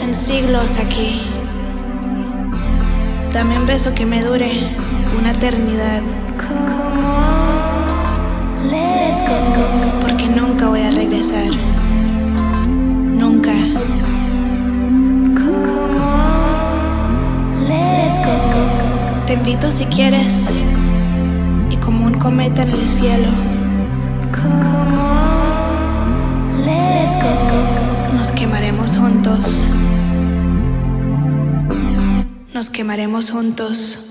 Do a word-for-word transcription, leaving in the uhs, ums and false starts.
parecen siglos aquí. Dame un beso que me dure una eternidad. Come on, let's go. Porque nunca voy a regresar. Nunca. Come on, let's go. Te invito si quieres. Y como un cometa en el cielo. Come on, let's go. Nos quemaremos juntos. Nos quemaremos juntos.